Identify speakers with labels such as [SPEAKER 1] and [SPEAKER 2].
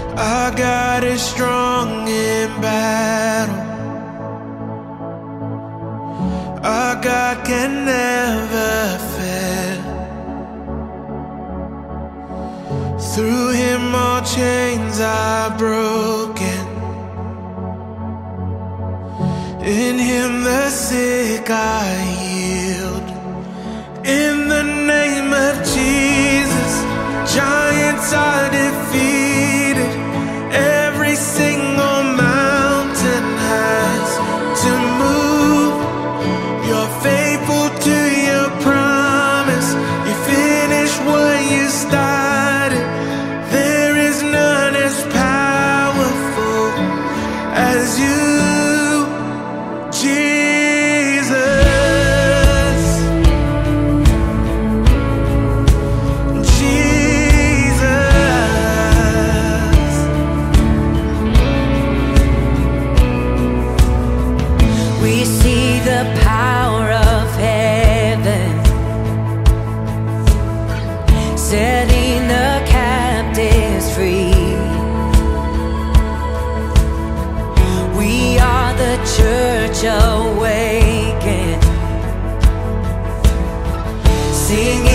[SPEAKER 1] Our God is strong in battle. Our God can never fail. Through him all chains are broken. In him the sick are healed. In the name of Jesus, giants are defeated. Every single mountain has to move. You're faithful to your promise. You finish what you started. There is none as powerful as you, Jesus.
[SPEAKER 2] We see the power of heaven setting the captives free. We are the church awakened, singing